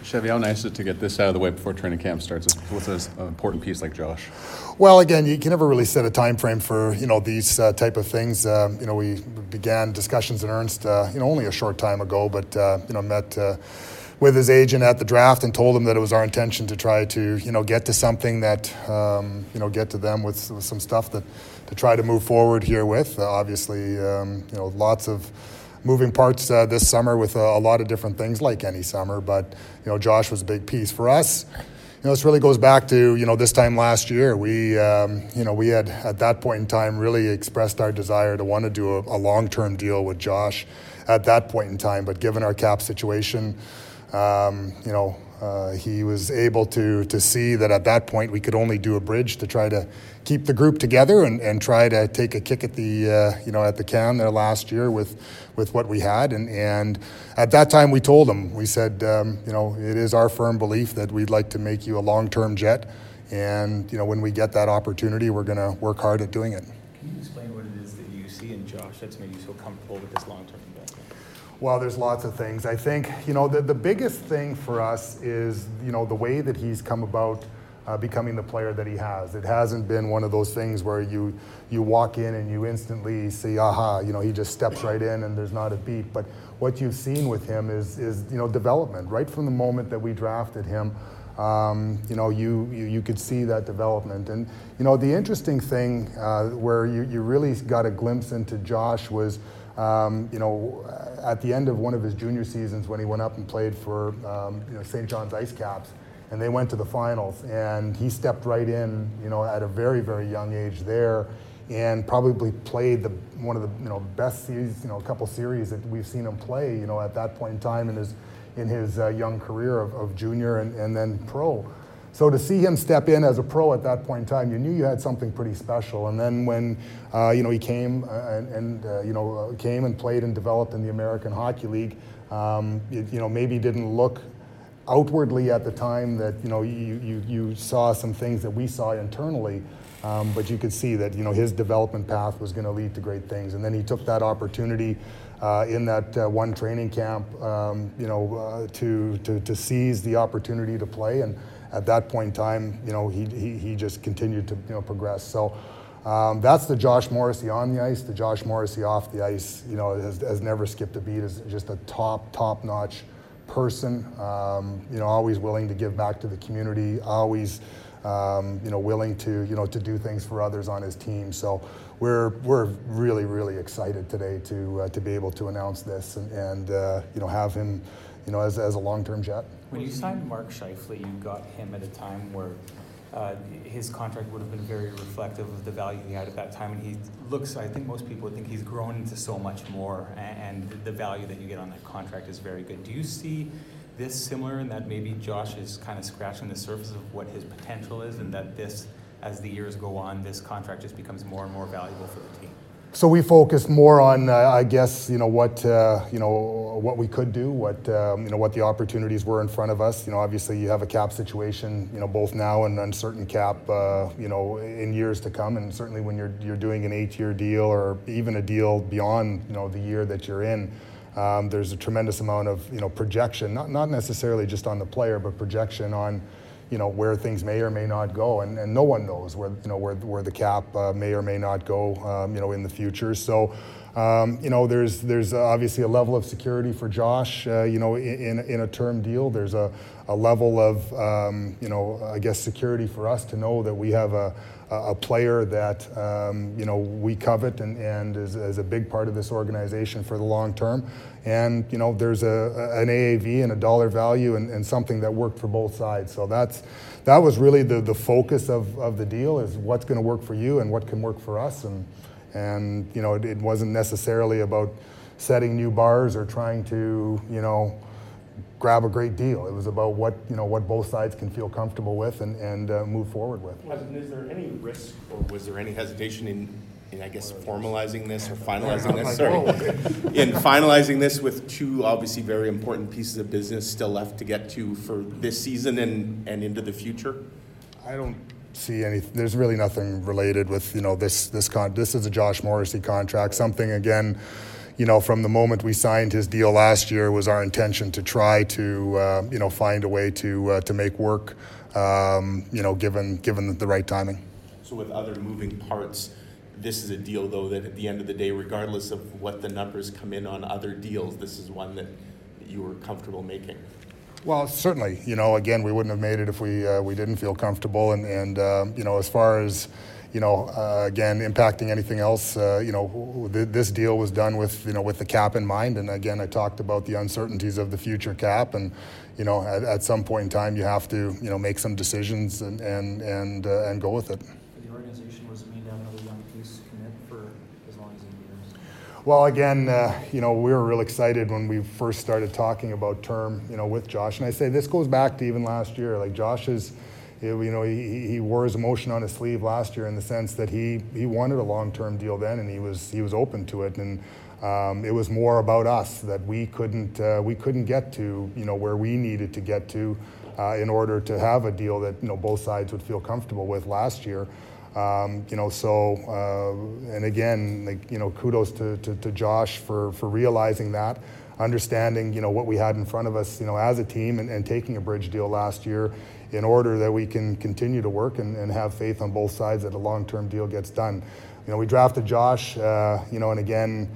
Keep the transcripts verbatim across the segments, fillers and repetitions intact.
Chevy, how nice is it to get this out of the way before training camp starts with an important piece like Josh? Well, again, you can never really set a time frame for, you know, these uh, type of things. Uh, you know, we began discussions in earnest, uh, you know, only a short time ago, but, uh, you know, met uh, with his agent at the draft and told him that it was our intention to try to, you know, get to something that, um, you know, get to them with, with some stuff that to try to move forward here with. Uh, obviously, um, you know, lots of moving parts uh, this summer with a, a lot of different things like any summer, but, you know, Josh was a big piece for us. You know, this really goes back to, you know, this time last year. We, um, you know, we had at that point in time really expressed our desire to want to do a, a long-term deal with Josh at that point in time. But given our cap situation, um, you know, uh, he was able to to see that at that point we could only do a bridge to try to keep the group together and, and try to take a kick at the, uh, you know, at the can there last year with with what we had. And, and at that time we told him, we said, um, you know, it is our firm belief that we'd like to make you a long-term Jet. And, you know, when we get that opportunity, we're going to work hard at doing it. Can you explain what it is that you see in Josh that's made you so comfortable with this long-term investment? Well, there's lots of things. I think, you know, the, the biggest thing for us is, you know, the way that he's come about Uh, becoming the player that he has. It hasn't been one of those things where you you walk in and you instantly see, aha, you know, he just steps right in and there's not a beat. But what you've seen with him is, is you know, development. Right from the moment that we drafted him, um, you know, you, you you could see that development. And, you know, the interesting thing uh, where you, you really got a glimpse into Josh was, um, you know, at the end of one of his junior seasons when he went up and played for, um, you know, Saint John's Ice Caps, and they went to the finals, and he stepped right in, you know, at a very, very young age there, and probably played the one of the, you know, best series, you know, a couple series that we've seen him play, you know, at that point in time in his in his uh, young career of, of junior and, and then pro. So to see him step in as a pro at that point in time, you knew you had something pretty special. And then when, uh, you know, he came and, and uh, you know, came and played and developed in the American Hockey League, um, it, you know, maybe didn't look outwardly at the time that, you know, you, you, you saw some things that we saw internally, um, but you could see that, you know, his development path was going to lead to great things. And then he took that opportunity uh, in that uh, one training camp, um, you know, uh, to, to to seize the opportunity to play. And at that point in time, you know, he he, he just continued to, you know, progress. So um, that's the Josh Morrissey on the ice. The Josh Morrissey off the ice, you know, has, has never skipped a beat. Is just a top top notch person, um, you know, always willing to give back to the community, always, um, you know, willing to, you know, to do things for others on his team. So we're we're really really excited today to uh, to be able to announce this and, and uh, you know, have him, you know, as as a long-term Jet. When you signed Mark Scheifele, you got him at a time where uh, his contract would have been very reflective of the value he had at that time, and he looks, I think most people would think he's grown into so much more, and the value that you get on that contract is very good. Do you see this similar in that maybe Josh is kind of scratching the surface of what his potential is, and that this, as the years go on, this contract just becomes more and more valuable for the team? So we focused more on, uh, I guess, you know, what uh, you know what we could do, what um, you know what the opportunities were in front of us. You know, obviously you have a cap situation, you know, both now and uncertain cap, uh, you know, in years to come, and certainly when you're you're doing an eight-year deal or even a deal beyond, you know, the year that you're in, um, there's a tremendous amount of, you know, projection, not not necessarily just on the player, but projection on, you know, where things may or may not go, and, and no one knows where, you know, where where the cap uh, may or may not go, um, you know, in the future. So, um, you know, there's there's obviously a level of security for Josh, uh, you know, in in a term deal. There's a, a level of, um, you know, I guess security for us to know that we have a a player that, um, you know, we covet and, and is, is a big part of this organization for the long term. And, you know, there's a, an A A V and a dollar value and, and something that worked for both sides. So that's that was really the, the focus of, of the deal, is what's going to work for you and what can work for us. And, and you know, it, it wasn't necessarily about setting new bars or trying to, you know, grab a great deal. It was about what, you know, what both sides can feel comfortable with and, and uh, move forward with. Is there any risk, or was there any hesitation in, in I guess, formalizing this or finalizing this? Sorry, in finalizing this with two obviously very important pieces of business still left to get to for this season and, and into the future? I don't see any. There's really nothing related with, you know, this this con. This is a Josh Morrissey contract. Something again. you know, from the moment we signed his deal last year, was our intention to try to, uh, you know, find a way to uh, to make work, um, you know, given given the right timing. So with other moving parts, this is a deal, though, that at the end of the day, regardless of what the numbers come in on other deals, this is one that you were comfortable making. Well, certainly. You know, again, we wouldn't have made it if we uh, we didn't feel comfortable. And, and um, you know, as far as, you know, uh, again, impacting anything else, uh, you know, th- this deal was done with, you know, with the cap in mind. And again, I talked about the uncertainties of the future cap. And, you know, at, at some point in time, you have to, you know, make some decisions and and and, uh, and go with it. For the organization, was it mean to have another young piece commit for as long as eight years? Well, again, uh, you know, we were real excited when we first started talking about term, you know, with Josh. And I say this goes back to even last year. Like Josh is, you know, he, he wore his emotion on his sleeve last year in the sense that he he wanted a long-term deal then, and he was he was open to it. And um, it was more about us that we couldn't uh, we couldn't get to, you know, where we needed to get to uh, in order to have a deal that, you know, both sides would feel comfortable with last year. Um, you know, so, uh, and again, like, you know, kudos to, to, to Josh for, for realizing that, understanding, you know, what we had in front of us, you know, as a team, and, and taking a bridge deal last year in order that we can continue to work and, and have faith on both sides that a long-term deal gets done. You know, we drafted Josh, uh, you know, and again,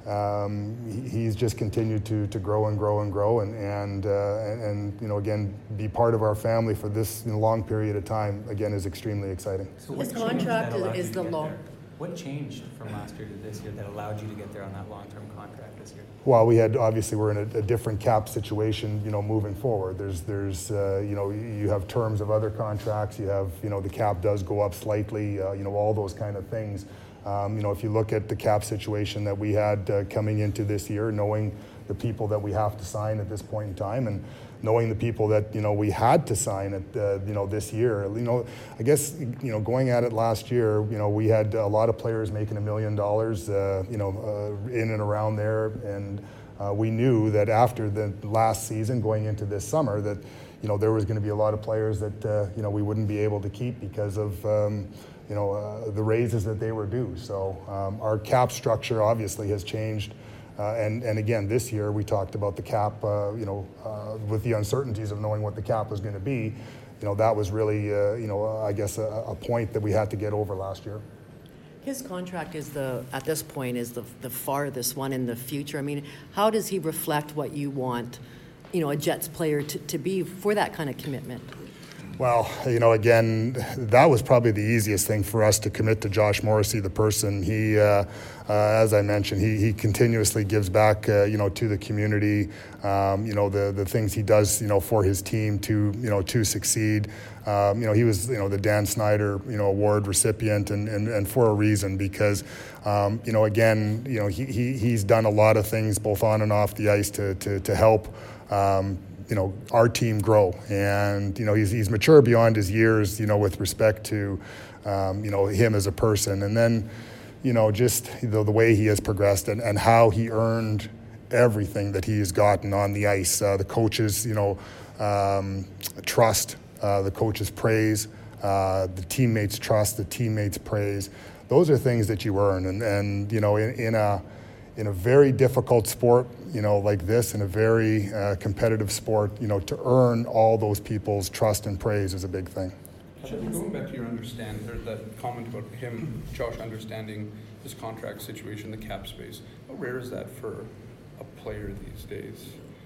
um, he, he's just continued to, to grow and grow and grow and, and, uh, and, and, you know, again, be part of our family for this, you know, long period of time, again, is extremely exciting. So His what changed contract that allowed is you to the get law. there? What changed from last year to this year that allowed you to get there on that long-term contract this year? Well, we had, obviously, we're in a, a different cap situation, you know, moving forward. There's, there's, uh, you know, you have terms of other contracts. You have, you know, the cap does go up slightly. Uh, you know, all those kind of things. Um, you know, if you look at the cap situation that we had uh, coming into this year, knowing the people that we have to sign at this point in time, and knowing the people that, you know, we had to sign at, uh, you know, this year. You know, I guess, you know, going at it last year, you know, we had a lot of players making a million dollars, uh, you know, uh, in and around there, and uh, we knew that after the last season, going into this summer, that, you know, there was going to be a lot of players that, uh, you know, we wouldn't be able to keep because of, um, you know, uh, the raises that they were due. So um, our cap structure obviously has changed. Uh, and, and again, this year we talked about the cap, uh, you know, uh, with the uncertainties of knowing what the cap was going to be. You know, that was really, uh, you know, I guess a, a point that we had to get over last year. His contract is the, at this point, is the, the farthest one in the future. I mean, how does he reflect what you want, you know, a Jets player to, to be for that kind of commitment? Well, you know, again, that was probably the easiest thing for us to commit to Josh Morrissey, the person. He, uh, uh, as I mentioned, he, he continuously gives back, uh, you know, to the community, um, you know, the, the things he does, you know, for his team to, you know, to succeed. Um, you know, he was, you know, the Dan Snyder, you know, award recipient, and, and, and for a reason, because, um, you know, again, you know, he, he, he's done a lot of things both on and off the ice to, to, to help, um, you know, our team grow. And, you know, he's, he's mature beyond his years, you know, with respect to, um, you know, him as a person. And then, you know, just you know, the way he has progressed and, and how he earned everything that he has gotten on the ice. Uh, the coaches, you know, um, trust, uh, the coaches' praise, uh, the teammates' trust, the teammates' praise. Those are things that you earn. And, and you know, in, in a in a very difficult sport, you know, like this, in a very uh, competitive sport, you know, to earn all those people's trust and praise is a big thing. Kevin, going back to your understand, or that comment about him, Josh, understanding his contract situation, the cap space, how rare is that for a player these days?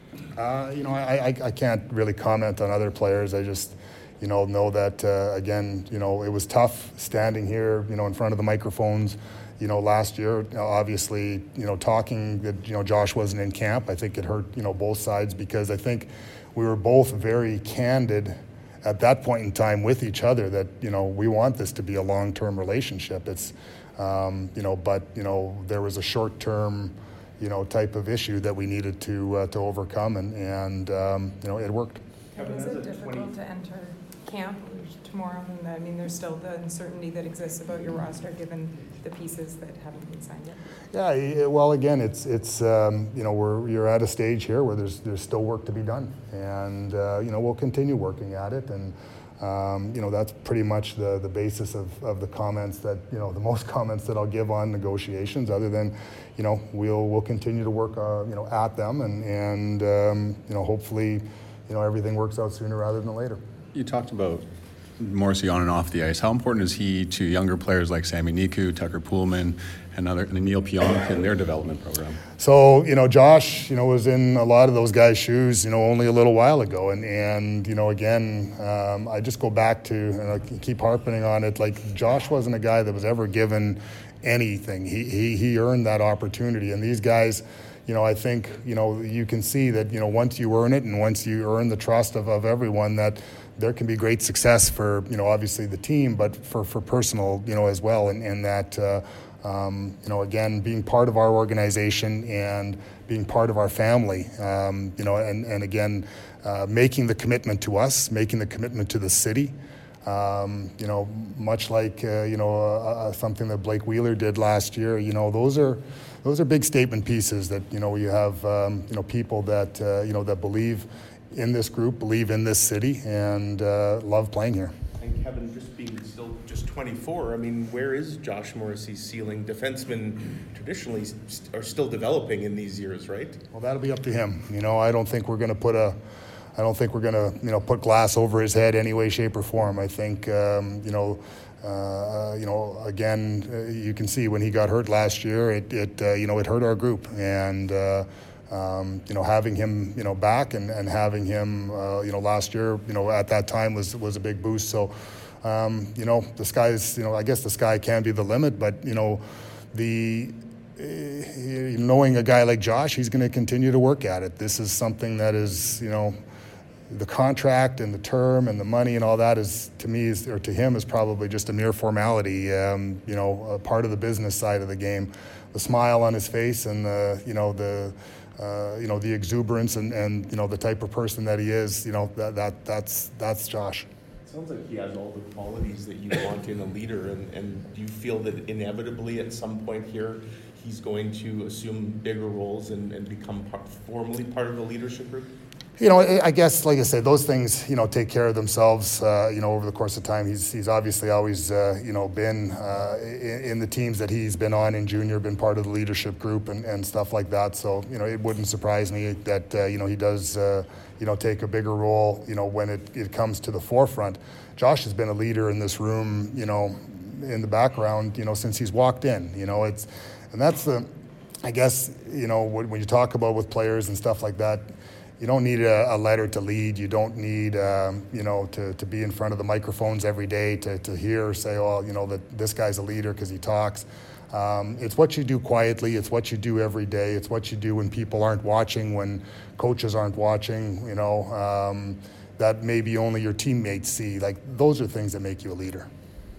Uh, you know, I, I, I can't really comment on other players. I just, you know, know that, uh, again, you know, it was tough standing here, you know, in front of the microphones, you know, last year. You know, obviously, you know, talking that, you know, Josh wasn't in camp, I think it hurt, you know, both sides, because I think we were both very candid at that point in time with each other that, you know, we want this to be a long-term relationship. It's, um, you know, but, you know, there was a short-term, you know, type of issue that we needed to uh, to overcome, and, and um, you know, it worked. Is it difficult to enter camp tomorrow? And I mean, there's still the uncertainty that exists about your roster given the pieces that haven't been signed yet. Yeah, yeah, well, again, it's it's um, you know, we're you're at a stage here where there's there's still work to be done, and uh, you know, we'll continue working at it, and um, you know, that's pretty much the, the basis of, of the comments that, you know, the most comments that I'll give on negotiations, other than, you know, we'll, we'll continue to work, uh, you know, at them, and, and um, you know, hopefully, you know, everything works out sooner rather than later. You talked about Morrissey on and off the ice. How important is he to younger players like Sami Niku, Tucker Poolman, and other, and Neil Pionk in their development program? So, you know, Josh, you know, was in a lot of those guys' shoes, you know, only a little while ago. And, and you know, again, um, I just go back to, and I keep harping on it, like, Josh wasn't a guy that was ever given anything. He, he, he earned that opportunity. And these guys, you know, I think, you know, you can see that, you know, once you earn it and once you earn the trust of, of everyone, that there can be great success for, you know, obviously the team, but for, for personal, you know, as well. And, and that, uh, um, you know, again, being part of our organization and being part of our family, um, you know, and, and again, uh, making the commitment to us, making the commitment to the city. Um, you know, much like, uh, you know, uh, uh, something that Blake Wheeler did last year, you know, those are those are big statement pieces that, you know, you have, um, you know, people that, uh, you know, that believe in this group, believe in this city, and uh, love playing here. And Kevin, just being still just twenty-four, I mean, where is Josh Morrissey's ceiling? Defensemen traditionally st- are still developing in these years, right? Well, that'll be up to him. You know, I don't think we're going to put a, I don't think we're going to, you know, put glass over his head any way, shape, or form. I think, um, you know, uh, you know, again, uh, you can see when he got hurt last year, it, it uh, you know, it hurt our group, and. Uh, Um, you know, having him, you know, back and, and having him, uh, you know, last year, you know, at that time was was a big boost. So, um, you know, the sky's, you know, I guess the sky can be the limit, but, you know, the uh, knowing a guy like Josh, he's going to continue to work at it. This is something that is, you know, the contract and the term and the money and all that is, to me, is, or to him, is probably just a mere formality, um, you know, a part of the business side of the game. The smile on his face and the, you know, the, Uh, you know, the exuberance and, and, you know, the type of person that he is, you know, that, that that's that's Josh. It sounds like he has all the qualities that you want in a leader, and, and do you feel that inevitably at some point here he's going to assume bigger roles and, and become part, formally part of the leadership group? You know, I guess, like I said, those things, you know, take care of themselves, uh, you know, over the course of time. He's he's obviously always, uh, you know, been uh, in, in the teams that he's been on in junior, been part of the leadership group and, and stuff like that. So, you know, it wouldn't surprise me that, uh, you know, he does, uh, you know, take a bigger role, you know, when it, it comes to the forefront. Josh has been a leader in this room, you know, in the background, you know, since he's walked in. You know, it's, and that's the, I guess, you know, when, when you talk about with players and stuff like that, you don't need a, a letter to lead. You don't need, um, you know, to, to be in front of the microphones every day to, to hear or say, oh, you know, that this guy's a leader because he talks. Um, it's what you do quietly. It's what you do every day. It's what you do when people aren't watching, when coaches aren't watching, you know, um, that maybe only your teammates see. Like, those are things that make you a leader.